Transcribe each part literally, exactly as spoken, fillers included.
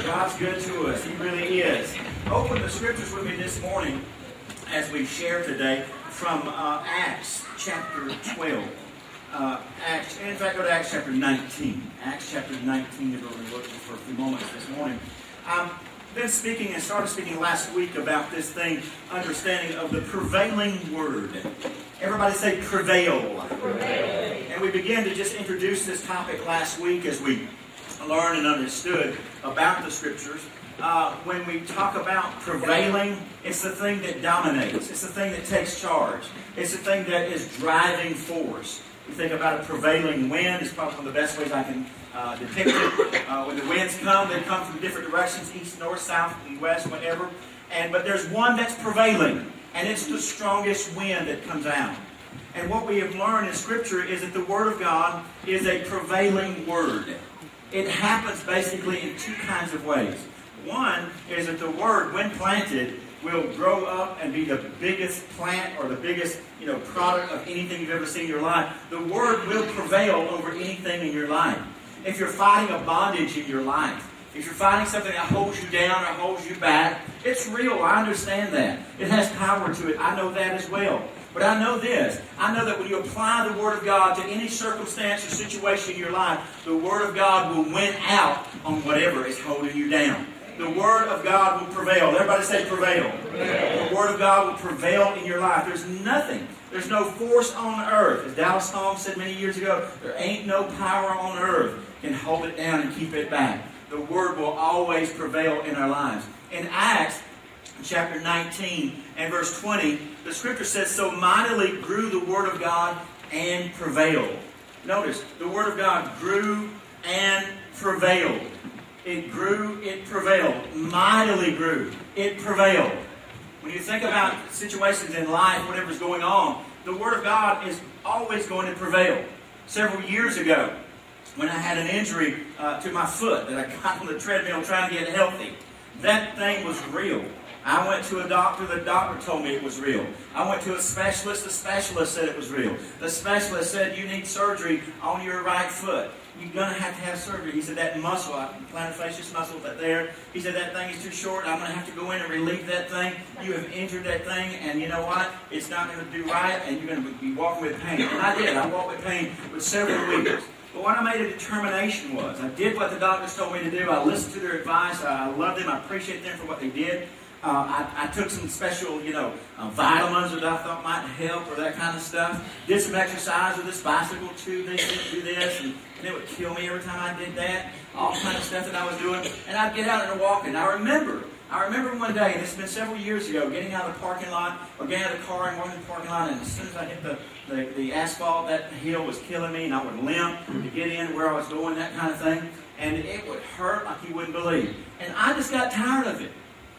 God's good to us. He really is. Open the scriptures with me this morning as we share today from uh, Acts chapter twelve. Uh, Acts, in fact, go to Acts chapter nineteen. Acts chapter nineteen is where we're looking for a few moments this morning. I've been speaking and started speaking last week about this thing, understanding of the prevailing word. Everybody say prevail. Prevail. And we began to just introduce this topic last week as we learned and understood about the scriptures. Uh, when we talk about prevailing, it's the thing that dominates. It's the thing that takes charge. It's the thing that is driving force. You think about a prevailing wind, it's probably one of the best ways I can uh, depict it. Uh, when the winds come, they come from different directions, east, north, south, and west, whatever. And But there's one that's prevailing, and it's the strongest wind that comes out. And what we have learned in Scripture is that the Word of God is a prevailing Word. It happens basically in two kinds of ways. One is that the Word, when planted, will grow up and be the biggest plant or the biggest, you know, product of anything you've ever seen in your life. The Word will prevail over anything in your life. If you're fighting a bondage in your life, if you're fighting something that holds you down or holds you back, it's real. I understand that. It has power to it. I know that as well. But I know this. I know that when you apply the Word of God to any circumstance or situation in your life, the Word of God will win out on whatever is holding you down. The Word of God will prevail. Everybody say prevail. Prevail. The Word of God will prevail in your life. There's nothing. There's no force on earth. As Dallas Tom said many years ago, there ain't no power on earth can hold it down and keep it back. The Word will always prevail in our lives. In Acts chapter nineteen and verse twenty, the Scripture says, "So mightily grew the Word of God and prevailed." Notice, the Word of God grew and prevailed. It grew, it prevailed. Mightily grew, it prevailed. When you think about situations in life, whatever's going on, the Word of God is always going to prevail. Several years ago, when I had an injury uh, to my foot that I got on the treadmill trying to get healthy, that thing was real. I went to a doctor, the doctor told me it was real. I went to a specialist, the specialist said it was real. The specialist said, "You need surgery on your right foot. You're going to have to have surgery." He said, "That muscle, plantar fasciitis muscle, that there," he said, "that thing is too short. I'm going to have to go in and relieve that thing. You have injured that thing, and you know what? It's not going to do right, and you're going to be walking with pain." And I did. I walked with pain for several weeks. But what I made a determination was, I did what the doctors told me to do. I listened to their advice. I loved them. I appreciate them for what they did. Uh, I, I took some special, you know, uh, vitamins that I thought might help or that kind of stuff. Did some exercise with this bicycle too. They said do this, and, and it would kill me every time I did that. All kind of stuff that I was doing. And I'd get out and walk. And I remember, I remember one day, and it's been several years ago, getting out of the parking lot, or getting out of the car and walking in the parking lot, and as soon as I hit the, the, the asphalt, that hill was killing me, and I would limp to get in where I was going, that kind of thing. And it would hurt like you wouldn't believe. And I just got tired of it.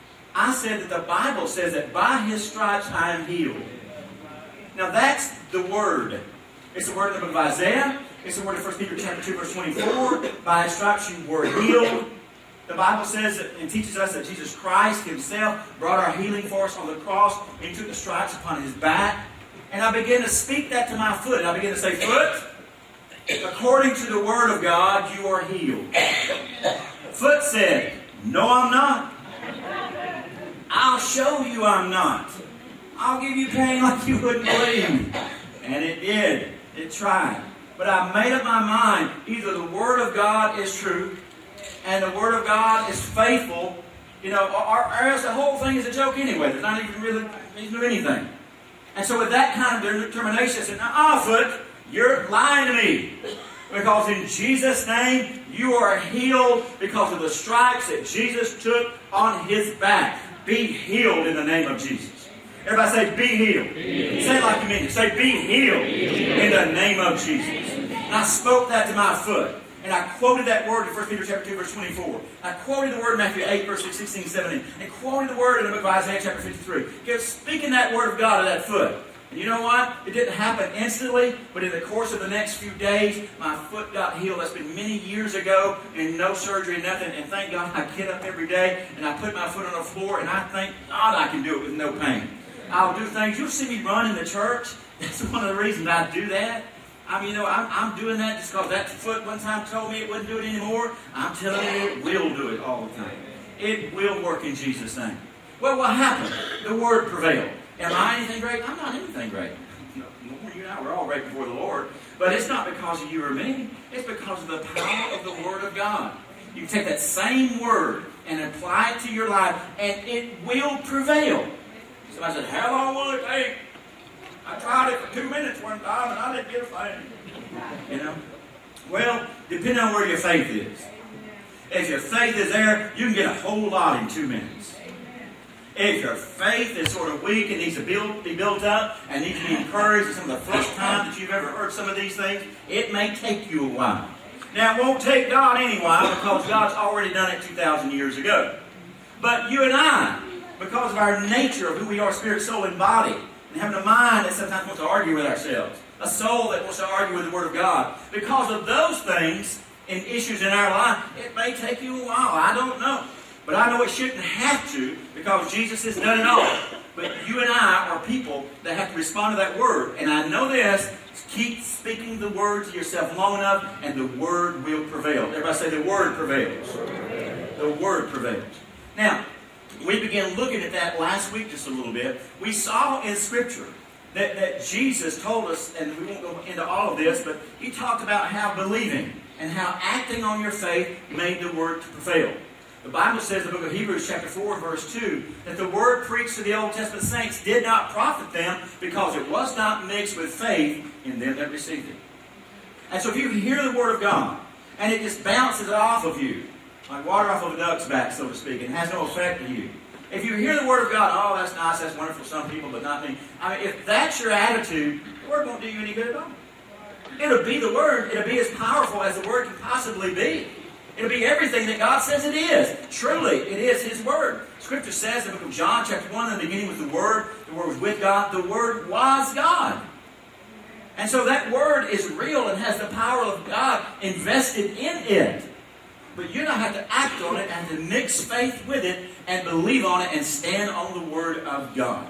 I said that the Bible says that by His stripes I am healed. Now that's the Word. It's the word in the book of Isaiah. It's the word in First Peter chapter two, verse twenty-four. By His stripes you were healed. The Bible says that, and teaches us that Jesus Christ Himself brought our healing for us on the cross. He took the stripes upon His back. And I began to speak that to my foot. And I began to say, "Foot, according to the Word of God, you are healed." Foot said, "No, I'm not. I'll show you I'm not. I'll give you pain like you wouldn't believe." And it did. It tried. But I made up my mind, either the Word of God is true, and the Word of God is faithful, you know, or, or else the whole thing is a joke anyway. There's not even really need to do anything. And so with that kind of determination, I said, "Ah, Foot, you're lying to me. Because in Jesus' name, you are healed because of the stripes that Jesus took on His back. Be healed in the name of Jesus." Everybody say, "Be healed." Be healed. Say it like you mean it. Say, "Be healed, be healed in the name of Jesus." And I spoke that to my foot. And I quoted that word in First Peter chapter two, verse twenty-four. I quoted the word in Matthew eight, verse sixteen, seventeen. And quoted the word in the book of Isaiah chapter fifty-three. Kept speaking that word of God to that foot. And you know what? It didn't happen instantly, but in the course of the next few days, my foot got healed. That's been many years ago, and no surgery, nothing. And thank God I get up every day, and I put my foot on the floor, and I thank God I can do it with no pain. I'll do things. You'll see me run in the church. That's one of the reasons I do that. I mean, you know, I'm, I'm doing that just because that foot one time told me it wouldn't do it anymore. I'm telling you, it will do it all the time. It will work in Jesus' name. Well, what happened? The Word prevailed. Am I anything great? I'm not anything great. You and I, we're all great before the Lord. But it's not because of you or me. It's because of the power of the Word of God. You can take that same Word and apply it to your life, and it will prevail. Somebody said, how long will it take? I tried it for two minutes one time, and I didn't get a thing. You know? Well, depending on where your faith is. If your faith is there, you can get a whole lot in two minutes. If your faith is sort of weak and needs to build, be built up and needs to be encouraged, and some of the first time that you've ever heard some of these things, it may take you a while. Now, it won't take God any while because God's already done it two thousand years ago. But you and I, because of our nature of who we are, spirit, soul, and body, and having a mind that sometimes wants to argue with ourselves, a soul that wants to argue with the Word of God, because of those things and issues in our life, it may take you a while. I don't know. But I know it shouldn't have to because Jesus has done it all. But you and I are people that have to respond to that Word. And I know this, keep speaking the Word to yourself long enough and the Word will prevail. Everybody say the Word prevails. The Word prevails. Now, we began looking at that last week just a little bit. We saw in Scripture that, that Jesus told us, and we won't go into all of this, but He talked about how believing and how acting on your faith made the Word to prevail. The Bible says in the book of Hebrews chapter four verse two that the Word preached to the Old Testament saints did not profit them because it was not mixed with faith in them that received it. And so if you hear the Word of God and it just bounces off of you, like water off of a duck's back, so to speak, and has no effect on you. If you hear the Word of God, oh, that's nice, that's wonderful for some people, but not me. I mean, if that's your attitude, the Word won't do you any good at all. It'll be the Word. It'll be as powerful as the Word can possibly be. It'll be everything that God says it is. Truly, it is His Word. Scripture says in the book of John, chapter one, in the beginning was the Word. The Word was with God. The Word was God. And so that Word is real and has the power of God invested in it. But you don't have to act on it and to mix faith with it and believe on it and stand on the Word of God.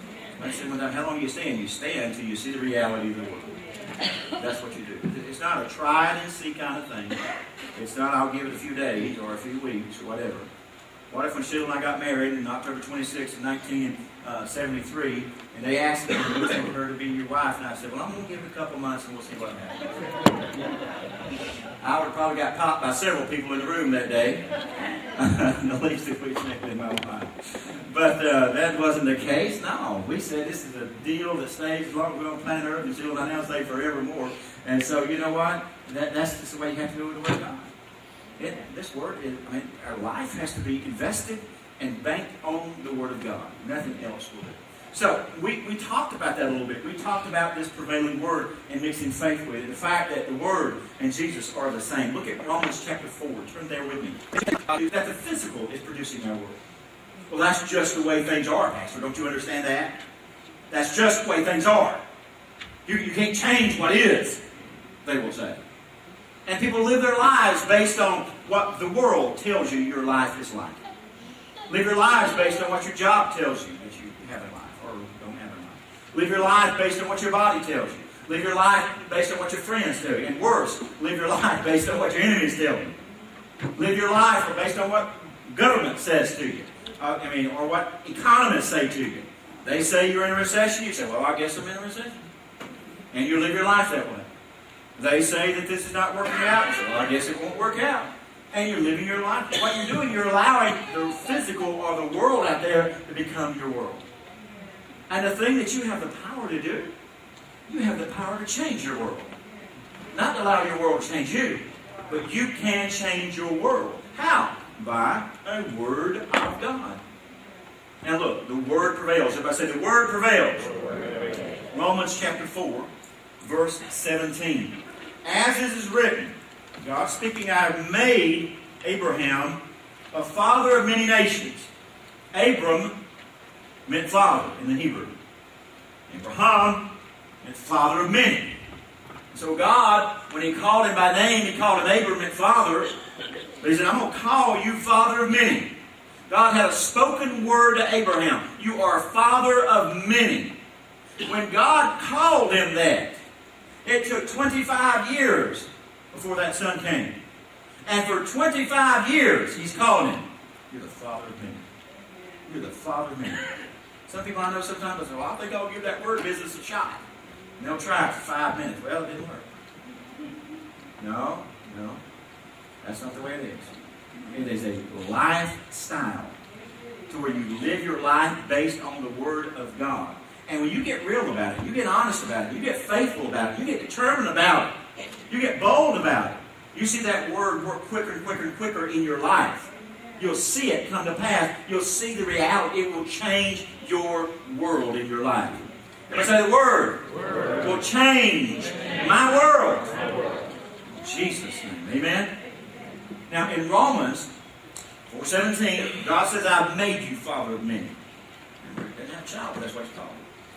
I said, well, how long do you stand? You stand until you see the reality of the Word. That's what you do. It's not a try and see kind of thing. It's not I'll give it a few days or a few weeks or whatever. What if when Sheila and I got married on October twenty-sixth, nineteen seventy-three, and they asked me to look for her to be your wife, and I said, well, I'm going to give it a couple months and we'll see what happens. I would have probably got popped by several people in the room that day. The least if we connected my wife. But uh, that wasn't the case. No, we said this is a deal that stays as long as we're on planet Earth, and Sheila and I now stay forevermore. And so, you know what? That, that's just the way you have to do with the Word of God. It, this Word, is, I mean, our life has to be invested and banked on the Word of God. Nothing else will do. So, we, we talked about that a little bit. We talked about this prevailing Word and mixing faith with it. The fact that the Word and Jesus are the same. Look at Romans chapter four. Turn there with me. That the physical is producing our Word. Well, that's just the way things are, Pastor. Don't you understand that? That's just the way things are. You, you can't change what is, they will say. And people live their lives based on what the world tells you your life is like. Live your lives based on what your job tells you that you have in life or don't have in life. Live your life based on what your body tells you. Live your life based on what your friends tell you. And worse, live your life based on what your enemies tell you. Live your life based on what government says to you. Uh, I mean, or what economists say to you. They say you're in a recession. You say, well, I guess I'm in a recession. And you live your life that way. They say that this is not working out. You say, well, I guess it won't work out. And you're living your life. What you're doing, you're allowing the physical or the world out there to become your world. And the thing that you have the power to do, you have the power to change your world. Not to allow your world to change you, but you can change your world. How? By a Word of God. Now look, the Word prevails. If I say the Word prevails. Romans chapter four, verse seventeen. As it is written, God speaking, I have made Abraham a father of many nations. Abram meant father in the Hebrew. Abraham meant father of many. So God, when He called him by name, He called him Abram meant father. But He said, I'm going to call you father of many. God had a spoken word to Abraham. You are father of many. When God called him that, It took twenty-five years before that son came. And for twenty-five years, he's calling him, you're the father of men. You're the father of men. Some people I know sometimes say, well, I think I'll give that word business a shot. And they'll try it for five minutes. Well, it didn't work. No, no. That's not the way it is. It is a lifestyle to where you live your life based on the Word of God. And when you get real about it, you get honest about it, you get faithful about it, you get determined about it, you get bold about it, you see that Word work quicker and quicker and quicker in your life. You'll see it come to pass. You'll see the reality. It will change your world in your life. Everybody say the Word, Word. Will change, change. My world. My world. In Jesus' name. Amen. Now in Romans four seventeen, God says, I've made you father of many. Remember, he doesn't have a child, but that's what he's called.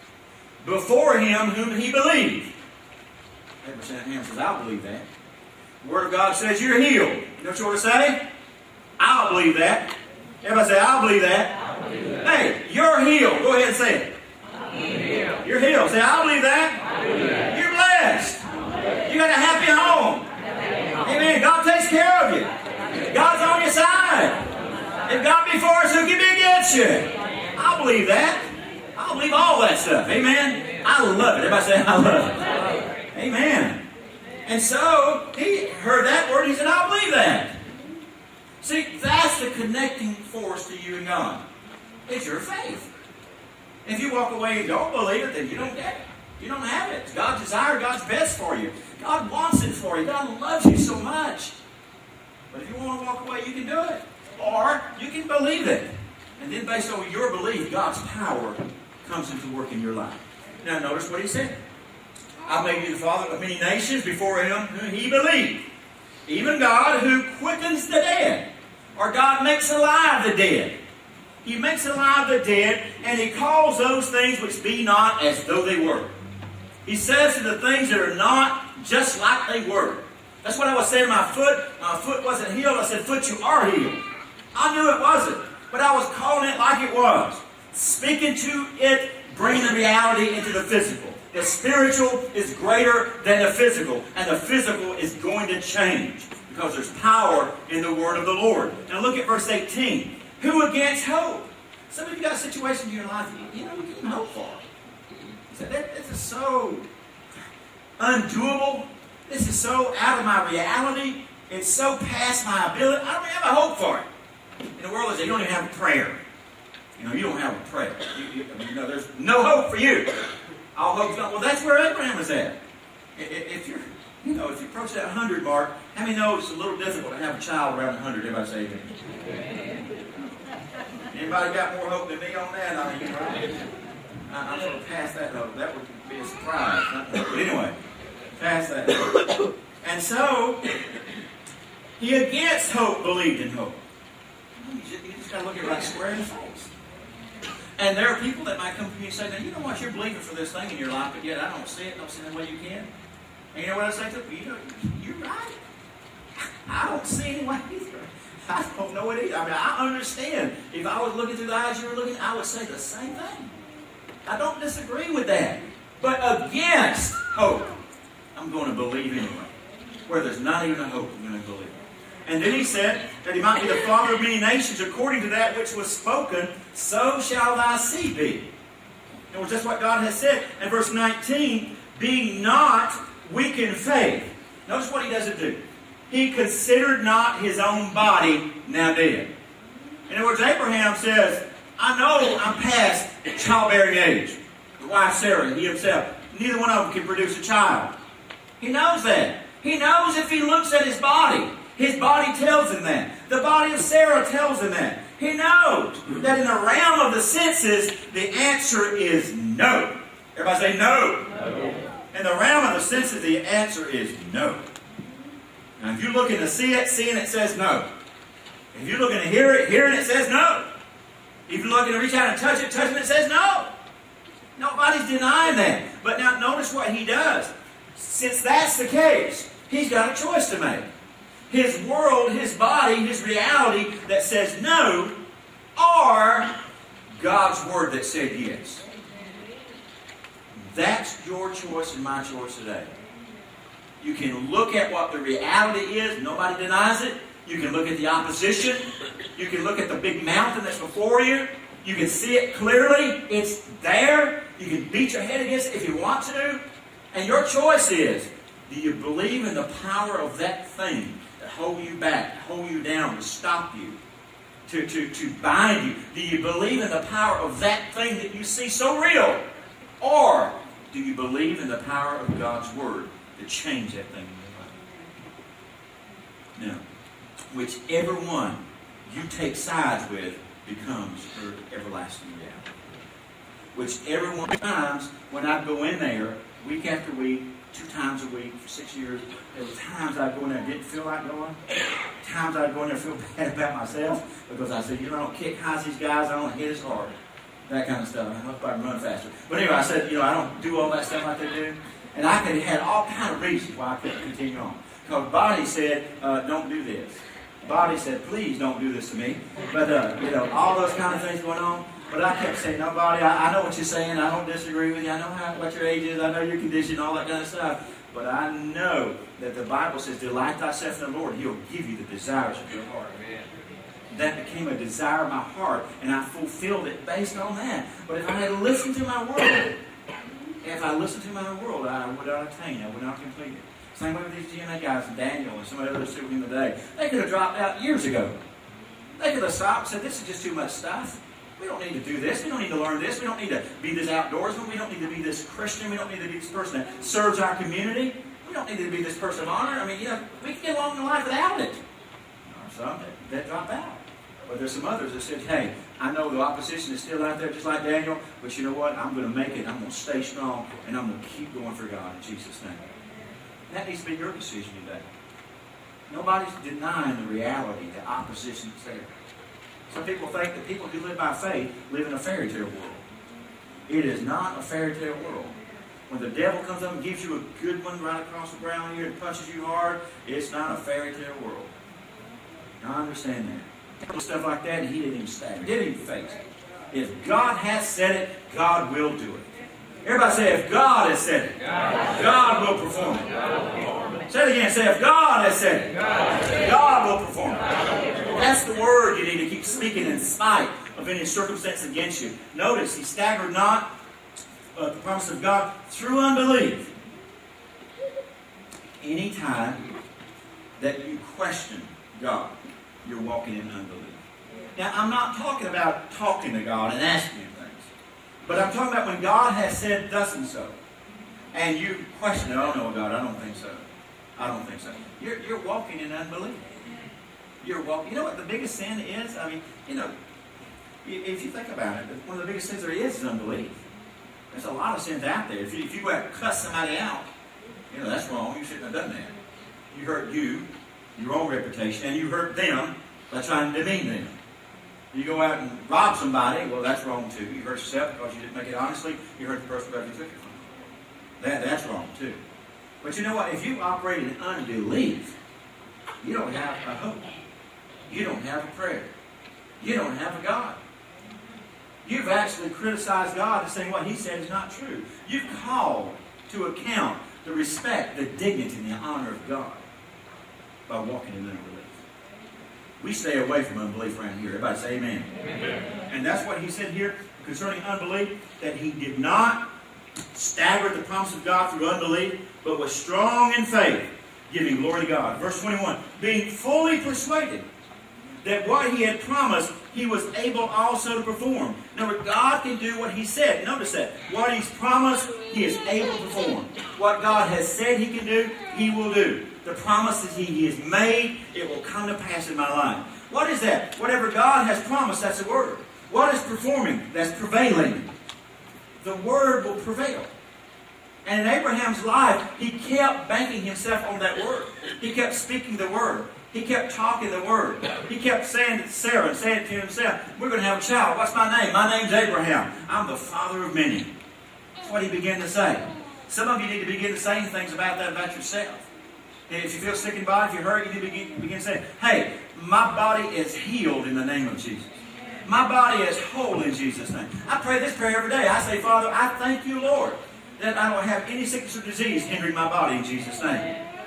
Before him whom he believed. Everybody say that hand says, I'll believe that. The Word of God says you're healed. You know what you want to say? I'll believe that. Everybody say, I'll believe that. I'll believe that. Hey, you're healed. Go ahead and say it. I'm healed. You're healed. Say, I'll believe that. I'll believe that. You're blessed. blessed. You got a happy home. Amen. God takes care of you. God's on your side. If God be for us, who can be against you? I believe that. I believe all that stuff. Amen. I love it. Everybody say, I love it. Amen. And so, he heard that word. He said, I believe that. See, that's the connecting force to you and God. It's your faith. If you walk away and don't believe it, then you don't get it. You don't have it. It's God's desire, God's best for you. God wants it for you. God loves you so much. But if you want to walk away, you can do it. Or you can believe it. And then based on your belief, God's power comes into work in your life. Now notice what he said. I made you the father of many nations before him whom he believed. Even God who quickens the dead. Or God makes alive the dead. He makes alive the dead, and he calls those things which be not as though they were. He says to the things that are not just like they were. That's what I was saying to my foot. My foot wasn't healed. I said, foot, you are healed. I knew it wasn't, but I was calling it like it was. Speaking to it, bringing the reality into the physical. The spiritual is greater than the physical, and the physical is going to change because there's power in the word of the Lord. Now look at verse eighteen. Who against hope? Some of you got situations in your life that you know you can hope for. You said, that, this is so undoable. This is so out of my reality. It's so past my ability. I don't have a hope for it. In the world, they don't even have a prayer. You know, you don't have a prayer. You, you, you know, there's no hope for you. All hope's gone. Well, that's where Abraham was at. If you're, you know, if you approach that hundred mark, how many know it's a little difficult to have a child around a hundred? Everybody say amen. Anybody got more hope than me on that? I mean, right? I'm going to pass that hope. That would be a surprise. But anyway, pass that hope. And so, he against hope believed in hope. You just, you just got to look at it right square in the face. And there are people that might come to me and say, now, you know what, you're believing for this thing in your life, but yet I don't see it, don't see the way you can. And you know what I say to them? You know, you're right. I don't see any way either. I don't know it either. I mean, I understand. If I was looking through the eyes you were looking, I would say the same thing. I don't disagree with that. But against hope, I'm going to believe anyway. Where there's not even a hope, I'm going to believe. And then he said that he might be the father of many nations according to that which was spoken, so shall thy seed be. And well, that's what God has said. And verse nineteen, being not weak in faith. Notice what he doesn't do. He considered not his own body now dead. In other words, Abraham says, I know I'm past childbearing age. The wife Sarah, he himself, neither one of them can produce a child. He knows that. He knows if he looks at his body, his body tells him that. The body of Sarah tells him that. He knows that in the realm of the senses, the answer is no. Everybody say no. No. In the realm of the senses, the answer is no. Now, if you're looking to see it, seeing it says no. If you're looking to hear it, hearing it says no. If you're looking to reach out and touch it, touching it says no. Nobody's denying that. But now notice what he does. Since that's the case, he's got a choice to make. His world, his body, his reality that says no, or God's word that said yes. That's your choice and my choice today. You can look at what the reality is. Nobody denies it. You can look at the opposition. You can look at the big mountain that's before you. You can see it clearly. It's there. You can beat your head against it if you want to. And your choice is, do you believe in the power of that thing to hold you back, to hold you down, to stop you, to, to, to bind you? Do you believe in the power of that thing that you see so real? Or do you believe in the power of God's Word to change that thing in your life? Now, whichever one you take sides with becomes your everlasting reality. Whichever one times when I go in there week after week, two times a week for six years, there were times I'd go in there and didn't feel like going. Times I'd go in there and feel bad about myself because I said, you know, I don't kick high as these guys, I don't hit as hard. That kind of stuff. I hope I can run faster. But anyway, I said, you know, I don't do all that stuff like they do. And I could have had all kind of reasons why I couldn't continue on. Because body said, uh, don't do this. Body said, please don't do this to me. But, uh, you know, all those kind of things going on. But I kept saying, no, body, I, I know what you're saying. I don't disagree with you. I know how, what your age is. I know your condition, all that kind of stuff. But I know that the Bible says, delight thyself in the Lord. He'll give you the desires of your heart. Amen. That became a desire of my heart, and I fulfilled it based on that. But if I had listened to my world, if I listened to my world, I would not attain, I would not complete it. Same way with these G M A guys, Daniel and some of the others sitting in today. They could have dropped out years ago. They could have stopped and said, this is just too much stuff. We don't need to do this. We don't need to learn this. We don't need to be this outdoorsman. We don't need to be this Christian. We don't need to be this person that serves our community. We don't need to be this person of honor. I mean, you know, we can get along in life without it. Or some that, that drop out. But there's some others that said, hey, I know the opposition is still out there just like Daniel, but you know what? I'm going to make it. I'm going to stay strong, and I'm going to keep going for God in Jesus' name. That needs to be your decision today. Nobody's denying the reality, the opposition that's there. Some people think that people who live by faith live in a fairy tale world. It is not a fairy tale world. When the devil comes up and gives you a good one right across the ground here and punches you hard, it's not a fairy tale world. Now, I understand that. Stuff like that, and he didn't even stagger. He didn't even face it. If God has said it, God will do it. Everybody say, if God has said it, God, God will perform it. God. Say it again. Say, if God has said it, God, God will perform it. That's the word you need to keep speaking in spite of any circumstance against you. Notice, he staggered not uh, the promise of God through unbelief. Anytime that you question God, you're walking in unbelief. Now, I'm not talking about talking to God and asking Him things. But I'm talking about when God has said thus and so. And you question it. Oh, no, God, I don't think so. I don't think so. You're, you're walking in unbelief. You're walking. You know what the biggest sin is? I mean, you know, if you think about it, one of the biggest sins there is is unbelief. There's a lot of sins out there. If you, if you go out and cuss somebody out, you know, that's wrong. You shouldn't have done that. You hurt you, your own reputation, and you hurt them by trying to demean them. You go out and rob somebody, well, that's wrong too. You hurt yourself because you didn't make it honestly. You hurt the person because you took it from them. That, that's wrong too. But you know what? If you operate in unbelief, you don't have a hope. You don't have a prayer. You don't have a God. You've actually criticized God and saying what He said is not true. You've called to account the respect, the dignity, and the honor of God by walking in unbelief. We stay away from unbelief around here. Everybody say amen. Amen. And that's what He said here concerning unbelief, that He did not stagger the promise of God through unbelief, but was strong in faith, giving glory to God. Verse twenty-one, being fully persuaded that what He had promised, He was able also to perform. Now, God can do what He said. Notice that. What He's promised, He is able to perform. What God has said He can do, He will do. The promises He, he has made, it will come to pass in my life. What is that? Whatever God has promised, that's the Word. What is performing? That's prevailing. The Word will prevail. And in Abraham's life, he kept banking himself on that Word. He kept speaking the Word. He kept talking the Word. He kept saying to Sarah and saying to himself, we're going to have a child. What's my name? My name's Abraham. I'm the father of many. That's what he began to say. Some of you need to begin to say things about that about yourself. And if you feel sick in body, if you're hurt, you need to begin, begin to say, hey, my body is healed in the name of Jesus. My body is whole in Jesus' name. I pray this prayer every day. I say, Father, I thank you, Lord, that I don't have any sickness or disease hindering my body in Jesus' name.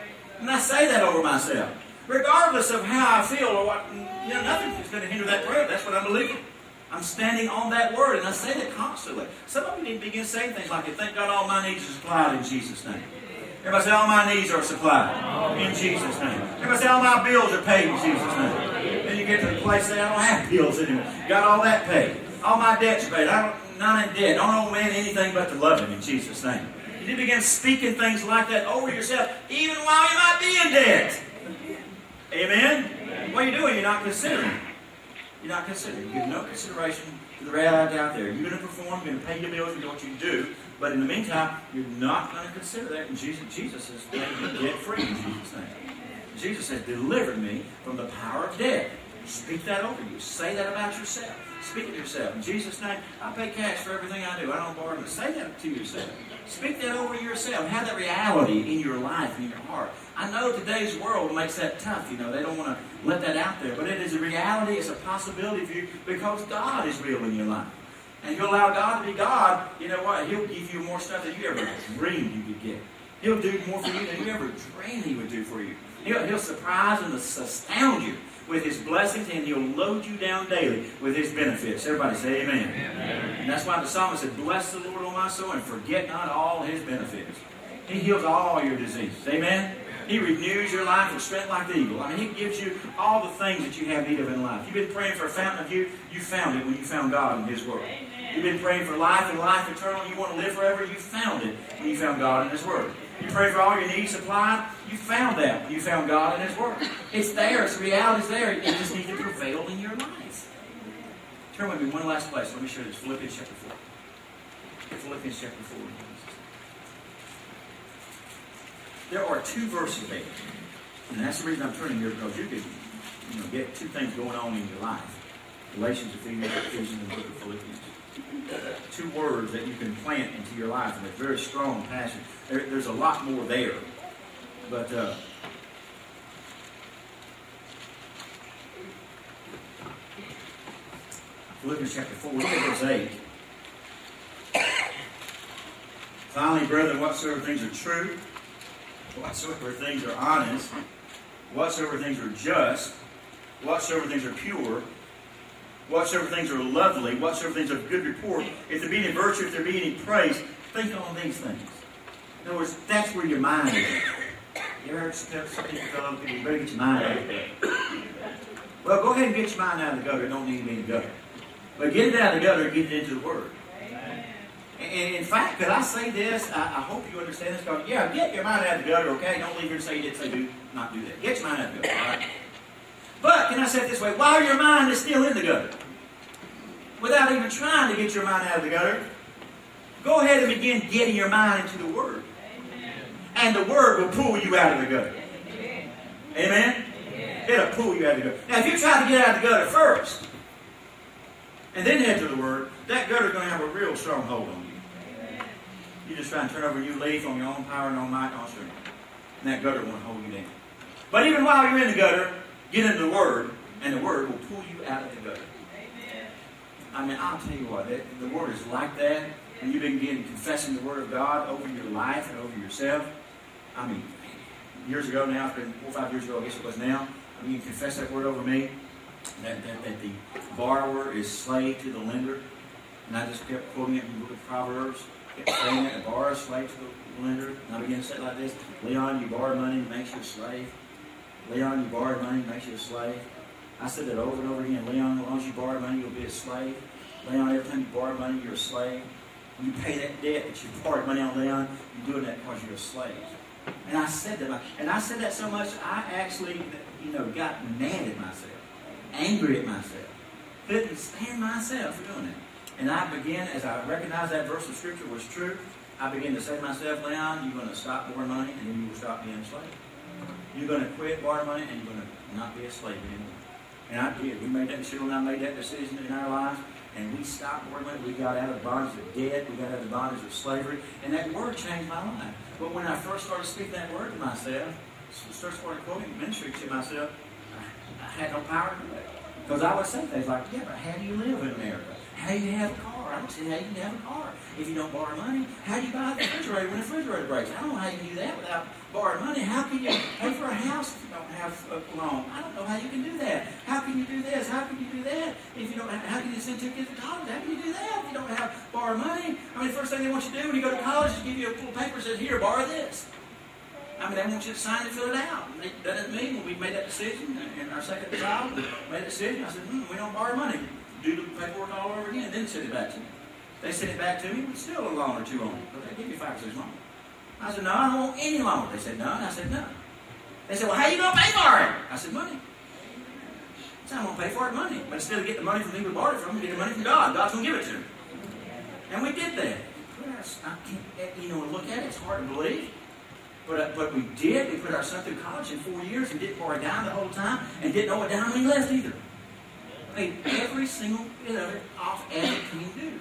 And I say that over myself. Regardless of how I feel or what, you know, nothing is going to hinder that prayer. That's what I'm believing. I'm standing on that word, and I say that constantly. Some of you need to begin saying things like, thank God all my needs are supplied in Jesus' name. Everybody say, all my needs are supplied in Jesus' name. Everybody say, all my bills are paid in Jesus' name. Then you get to the place that I don't have bills anymore. Got all that paid. All my debts are paid. I don't, not in debt. Don't owe man anything but to love him in Jesus' name. You need to begin speaking things like that over yourself, even while you might be in debt. Amen? Amen. What are you doing? You're not considering. You're not considering. You give no consideration to the reality out there. You're going to perform, you're going to pay your bills, you do what you do. But in the meantime, you're not going to consider that. And Jesus, Jesus has made you debt free in Jesus' name. Jesus has delivered me from the power of death. Speak that over you. Say that about yourself. Speak it to yourself. In Jesus' name, I pay cash for everything I do. I don't borrow it. Say that to yourself. Speak that over yourself. Have that reality in your life and in your heart. I know today's world makes that tough. You know, they don't want to let that out there. But it is a reality. It's a possibility for you because God is real in your life. And if you allow God to be God, you know what? He'll give you more stuff than you ever dreamed you could get. He'll do more for you than you ever dreamed He would do for you. He'll, he'll surprise and astound you with His blessings, and He'll load you down daily with His benefits. Everybody say amen. Amen. And that's why the psalmist said, bless the Lord, O my soul, and forget not all His benefits. He heals all your diseases. Amen. He renews your life with strength like the eagle. I mean, He gives you all the things that you have need of in life. You've been praying for a fountain of youth. You found it when you found God in His Word. You've been praying for life and life eternal. You want to live forever. You found it when you found God in His Word. You pray for all your needs supplied. You found that when you found God in His Word. It's there. It's the reality's there. It just needs to prevail in your life. Turn with me one last place. Let me show you this. Philippians chapter four. Philippians chapter four. There are two verses there. And that's the reason I'm turning here, because you could, you know, get two things going on in your life. Galatians, Ephesians, Ephesians, and the book of Philippians. Two words that you can plant into your life, and it's very strong passion. There, there's a lot more there. But uh, Philippians chapter four, look at verse eight. Finally, brethren, whatsoever things are true, whatsoever things are honest, whatsoever things are just, whatsoever things are pure, whatsoever things are lovely, whatsoever things are of good report, if there be any virtue, if there be any praise, think on these things. In other words, that's where your mind is. You ever heard some people tell people, you better get your mind out of the gutter. Well, go ahead and get your mind out of the gutter. It don't need to be in the gutter. But get it out of the gutter and get it into the Word. And in fact, could I say this? I, I hope you understand this. Because, yeah, get your mind out of the gutter, okay? Don't leave here and say you didn't say do not do that. Get your mind out of the gutter, all right? But, can I say it this way? While your mind is still in the gutter, without even trying to get your mind out of the gutter, go ahead and begin getting your mind into the Word. Amen. And the Word will pull you out of the gutter. Amen? Amen? Amen. It'll pull you out of the gutter. Now, if you try to get out of the gutter first, and then head to the Word, that gutter is going to have a real strong hold on you. Amen. You just try and turn over a new leaf on your own power and own might and own strength. And that gutter won't hold you down. But even while you're in the gutter, get into the Word, and the Word will pull you out of the gutter. Amen. I mean, I'll tell you what, it, the Word is like that. When you begin confessing the Word of God over your life and over yourself, I mean, years ago now, it's been four or five years ago, I guess it was now, I mean, you confess that Word over me, that, that, that the borrower is slave to the lender. And I just kept quoting it in the book of Proverbs, kept saying that, the borrower is slave to the lender. And I began to say it like this: Leon, you borrow money, it makes you a slave. Leon, you borrow money, it makes you a slave. I said that over and over again. Leon, as long as you borrow money, you'll be a slave. Leon, every time you borrow money, you're a slave. When you pay that debt that you borrowed money on, Leon, you're doing that because you're a slave. And I said that, and I said that so much, I actually, you know, got mad at myself, angry at myself, couldn't stand myself for doing it. And I began, as I recognized that verse of Scripture was true, I began to say to myself, Leon, you're going to stop borrowing money, and then you will stop being a slave. You're going to quit borrowing money, and you're going to not be a slave anymore. And I did. We made that decision, and I made that decision in our lives. And we stopped borrowing money. We got out of the bondage of debt. We got out of the bondage of slavery. And that word changed my life. But when I first started speaking that word to myself, started quoting ministry to myself, I, I had no power to do that. Because I would say things like, yeah, but how do you live in America? How do you have a car? I don't see how you can have a car if you don't borrow money. How do you buy a refrigerator when the refrigerator breaks? I don't know how you can do that without borrowing money. How can you pay for a house if you don't have a loan? I don't know how you can do that. How can you do this? How can you do that if you don't? How can you send two kids to college? How can you do that if you don't have borrow money? I mean, the first thing they want you to do when you go to college is give you a little paper that says, "Here, borrow this." I mean, they want you to sign and fill it out. And that doesn't mean when we made that decision in our second child, we made a decision. I said, hmm, we don't borrow money. Do the paperwork all over again, then send it back to me. They sent it back to me with still a loan or two on it. But they give you five or six loans. I said, no, I don't want any loan. They said, no. And I said, no. They said, well, how are you going to pay for it? I said, money. I said, I'm going to pay for it, money. But instead of getting the money from people who borrowed it from, get the money from God. God's going to give it to me. And we did that. I can't, you know, look at it. It's hard to believe. But, uh, but we did. We put our son through college in four years and didn't borrow a dime the whole time and didn't know a dime when he left either. Paid every single bit of it off as it came due.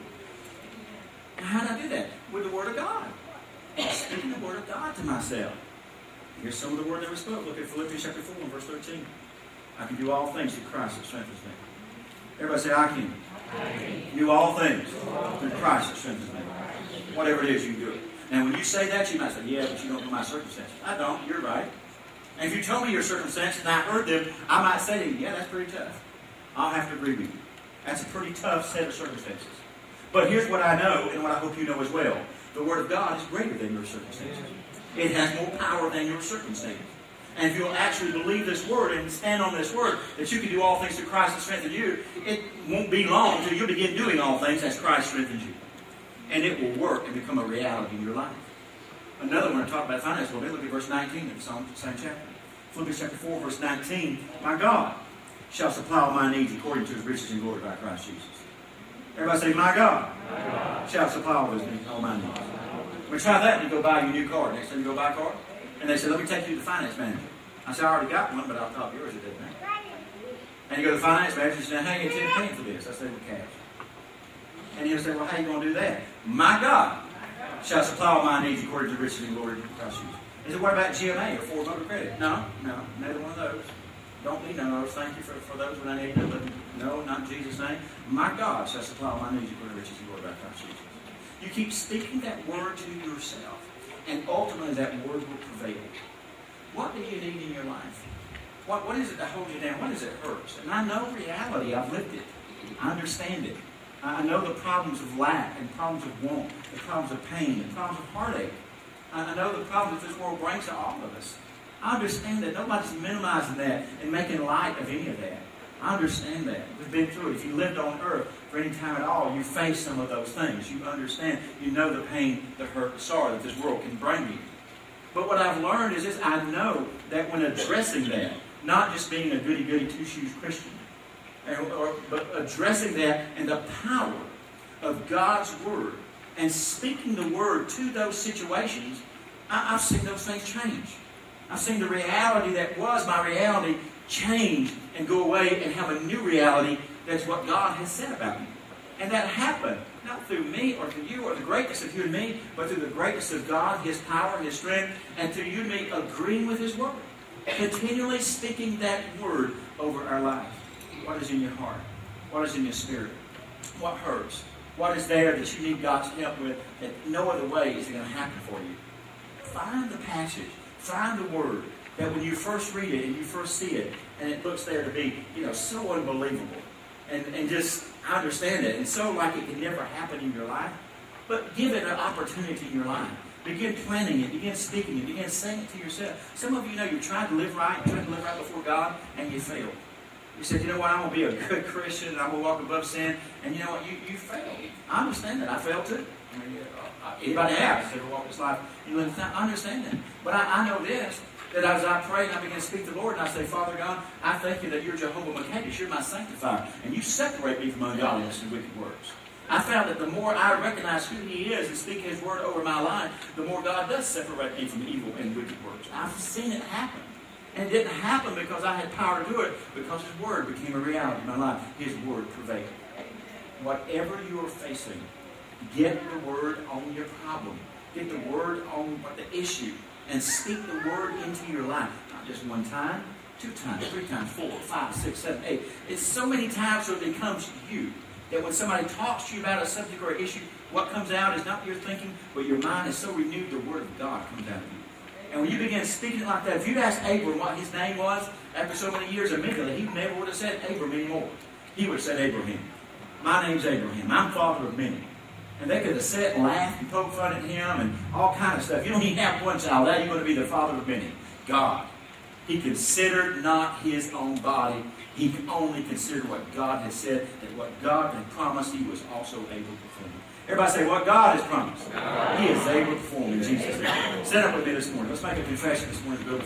Now, how did I do that? With the Word of God. Speaking the Word of God to myself. Here's some of the Word that we spoke. Look at Philippians chapter four and verse thirteen. I can do all things through Christ that strengthens me. Everybody say, I can. I can. Do all things through Christ that strengthens me. Whatever it is, you can do it. Now, when you say that, you might say, yeah, but you don't know my circumstances. I don't. You're right. And if you told me your circumstances and I heard them, I might say to you, yeah, that's pretty tough. I'll have to agree with you. That's a pretty tough set of circumstances. But here's what I know and what I hope you know as well. The Word of God is greater than your circumstances. It has more power than your circumstances. And if you'll actually believe this Word and stand on this Word, that you can do all things through Christ that strengthens you, it won't be long until you begin doing all things as Christ strengthens you. And it will work and become a reality in your life. Another one I talk about finance a little bit. Look at verse nineteen of the same chapter. Philippians chapter four, verse nineteen. My God shall supply all my needs according to His riches and glory by Christ Jesus. Everybody say, my God, my God shall supply all, needs, all my needs. We try that and you go buy you a new car. Next time you go buy a car. And they say, let me take you to the finance manager. I said, I already got one, but I'll top yours at that thing. And you go to the finance manager and say, how are you going to pay for this? I say, with cash. And he'll say, well, how are you going to do that? My God shall supply all my needs according to the riches and glory of Christ Jesus. He said, what about G M A or Ford Motor Credit? No, no, neither one of those. Don't need none of those. Thank you for, for those when I need them. But no, not in Jesus' name. My God shall supply all my needs according to the riches and glory of Christ Jesus. You keep speaking that word to yourself, and ultimately that word will prevail. What do you need in your life? What, what is it that holds you down? What is it that hurts? And I know reality. I've lived it. I understand it. I know the problems of lack and problems of want, the problems of pain, the problems of heartache. I know the problems that this world brings to all of us. I understand that. Nobody's minimizing that and making light of any of that. I understand that. We've been through it. If you lived on earth for any time at all, you face some of those things. You understand. You know the pain, the hurt, the sorrow that this world can bring you. But what I've learned is this. I know that when addressing that, not just being a goody-goody two-shoes Christian, Or, but addressing that and the power of God's Word and speaking the Word to those situations, I, I've seen those things change. I've seen the reality that was my reality change and go away and have a new reality that's what God has said about me. And that happened not through me or through you or the greatness of you and me, but through the greatness of God, His power, His strength, and through you and me agreeing with His Word. Continually speaking that Word over our life. What is in your heart? What is in your spirit? What hurts? What is there that you need God's help with that no other way is going to happen for you? Find the passage. Find the Word that when you first read it and you first see it, and it looks there to be, you know, so unbelievable. And, and just, I understand it. And so like it can never happen in your life. But give it an opportunity in your life. Begin planning it. Begin speaking it. Begin saying it to yourself. Some of you know you're trying to live right. You're trying to live right before God, and you fail. You said, you know what, I'm going to be a good Christian, and I'm going to walk above sin. And you know what, you, you failed. I understand that. I failed too. I mean, uh, anybody has ever walked this life? You live, I understand that. But I, I know this, that as I pray and I begin to speak to the Lord, and I say, Father God, I thank you that you're Jehovah Makadesh. You're my sanctifier. And you separate me from ungodliness and wicked works. I found that the more I recognize who He is and speak His Word over my life, the more God does separate me from evil and wicked works. I've seen it happen. And it didn't happen because I had power to do it, because His Word became a reality in my life. His Word prevailed. Whatever you are facing, get the Word on your problem. Get the Word on the issue. And speak the Word into your life. Not just one time, two times, three times, four, five, six, seven, eight. It's so many times so it becomes you. that when somebody talks to you about a subject or an issue, what comes out is not your thinking, but your mind is so renewed, the Word of God comes out of you. And when you begin speaking like that, if you'd asked Abram what his name was after so many years, immediately he never would have said Abram anymore. He would have said Abraham. My name's Abraham. I'm father of many. And they could have sat and laughed and poked fun at him and all kind of stuff. You don't even have one child. Now you're going to be the father of many. God. He considered not his own body. He only considered what God had said, that what God had promised, he was also able to perform. Everybody say, what God has promised, God. He is able to perform in Jesus' name. Stand up with me this morning. Let's make a confession this morning to go